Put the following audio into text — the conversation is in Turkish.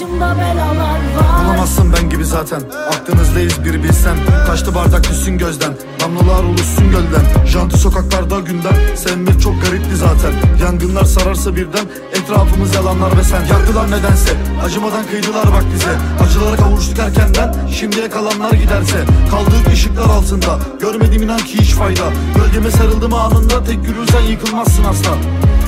başımda belalar var. Bulamazsın ben gibi zaten, aklınızdayız bir bilsen. Kaçtı bardak düşsün gözden, damlalar oluşsun gölden. Janti sokaklarda gündem, sevmek çok garipti zaten. Yangınlar sararsa birden, etrafımız yalanlar ve sen. Yaktılar nedense, acımadan kıydılar bak bize. Acılara kavuştuk erkenden, şimdiye kalanlar giderse. Kaldık ışıklar altında, görmedim inan ki hiç fayda. Gölgeme sarıldım anında, tek yürürsen yıkılmazsın asla.